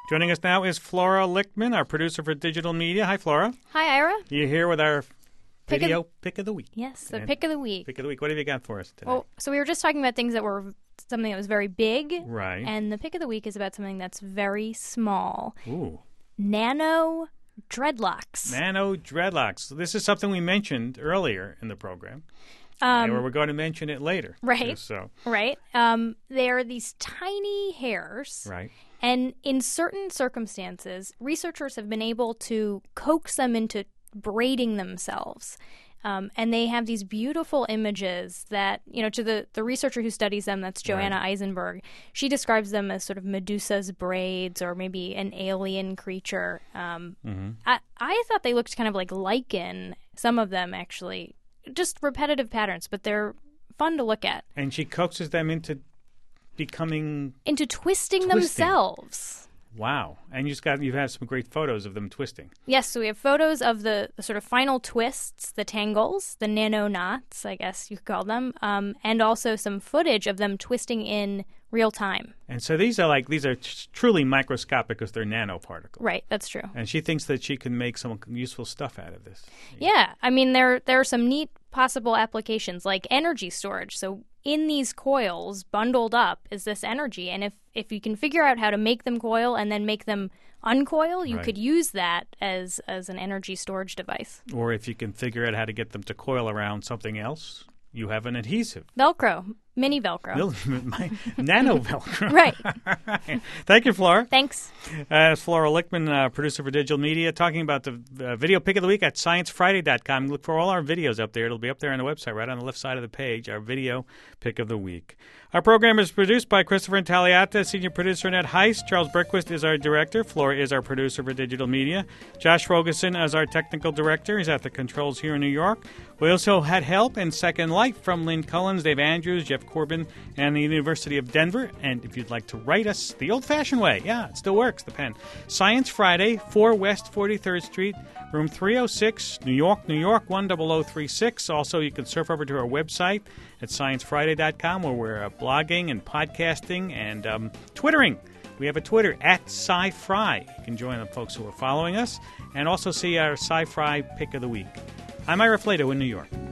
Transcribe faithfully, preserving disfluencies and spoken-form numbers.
Joining us now is Flora Lichtman, our producer for digital media. Hi, Flora. Hi, Ira. You're here with our Pick video of, pick of the week. Yes, the And pick of the week. Pick of the week. What have you got for us today? Well, so we were just talking about things that were something that was very big. Right. And the pick of the week is about something that's very small. Ooh. Nano dreadlocks. Nano dreadlocks. So this is something we mentioned earlier in the program. Um, and we're going to mention it later. Right. Too, so. Right. Um, they are these tiny hairs. Right. And in certain circumstances, researchers have been able to coax them into braiding themselves. Um, and they have these beautiful images that, you know, to the, the researcher who studies them, that's Joanna Right. Eisenberg, she describes them as sort of Medusa's braids or maybe an alien creature. Um, Mm-hmm. I, I thought they looked kind of like lichen, some of them actually, just repetitive patterns, but they're fun to look at. And she coaxes them into becoming... Into twisting, Twisting. themselves. Wow. And you just got, you've had some great photos of them twisting. Yes, so we have photos of the, the sort of final twists, the tangles, the nano knots, I guess you could call them, um, and also some footage of them twisting in real time. And so these are like, these are t- truly microscopic because they're nanoparticles. Right, that's true. And she thinks that she can make some useful stuff out of this. Yeah, I mean, there there are some neat possible applications like energy storage. So in these coils, bundled up, is this energy. And if, if you can figure out how to make them coil and then make them uncoil, you Right. could use that as, as an energy storage device. Or if you can figure out how to get them to coil around something else, you have an adhesive. Velcro, mini Velcro. Mil- my nano Velcro. Right. Right. Thank you, Flora. Thanks. Uh, it's Flora Lichtman, uh, producer for digital media, talking about the uh, video pick of the week at science friday dot com. Look for all our videos up there. It'll be up there on the website, right on the left side of the page, our video pick of the week. Our program is produced by Christopher Intagliata, senior producer Annette Heiss. Charles Berquist is our director. Flora is our producer for digital media. Josh Rogerson is our technical director. He's at the controls here in New York. We also had help in Second Life from Lynn Cullins, Dave Andrews, Jeff Corbin, and the University of Denver. And if you'd like to write us the old-fashioned way, yeah, it still works, the pen. Science Friday, four West forty-third Street, room three oh six, New York, New York, one zero zero three six. Also, you can surf over to our website at science friday dot com, where we're uh, blogging and podcasting and um, Twittering. We have a Twitter, at SciFri. You can join the folks who are following us and also see our SciFri pick of the week. I'm Ira Flato in New York.